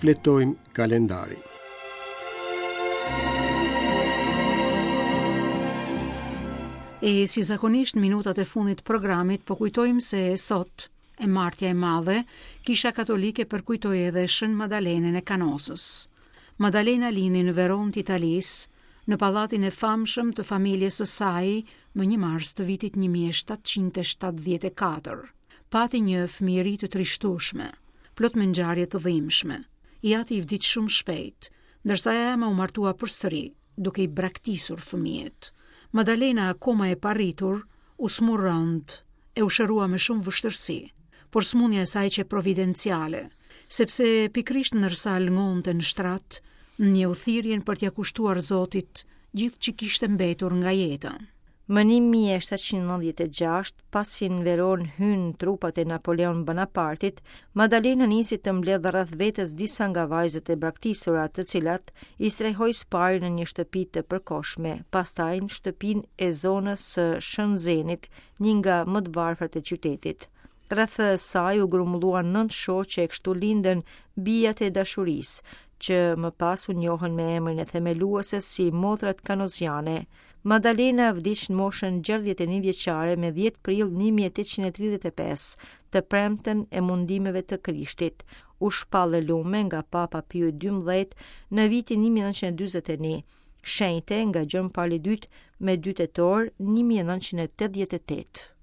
riflettojmë kalendarin. E si zakonisht minutat e fundit të programit, po kujtojmë se sot, e martja e madhe, Kisha Katolike përkujtoi edhe Shën Madalenën e Kanosës. Madalena lindi në Veronë të Italisë, në pallatin e famshëm të familjes së saj më 1 mars të vitit 1774. Pati një fëmijëri të trishtueshme, plot me ngjarje të dhimbshme. I ati i vdiq shumë shpejt, ndërsa ajo u martua përsëri, duke i braktisur fëmijët. Madalena, akoma e parritur, u smur rënd, e u shërua me shumë vështirësi, por smundja e saj që providenciale, sepse pikrisht ndërsa lëngonte në shtrat, një uthirjen për t'ia kushtuar Zotit gjithë që kishte mbetur nga jeta. Më 1796, pasi në Veronë hynë trupat e Napoleon Bonapartit, Madalena nisi të mbledh rreth vetes disa nga vajzat e braktisura, të cilat i strehoi spari në një shtëpi të përkohshme, pastaj në shtëpinë e zonës së Shënzenit, një nga më të varfrat e qytetit. Rreth saj u grumbulluan 9 shoqe e kështu lindën bijat e dashurisë, që më pas u njohën me emrin e themeluesës si Mothrat Kanoziane. Madalena vdiq në moshën 61 vjeçare me 10 prill 1835, të premten e mundimeve të Krishtit. U shpallë lume nga Papa Pio XII në vitin 1941, shenjte nga Gjon Paul II me 2 tetor 1988.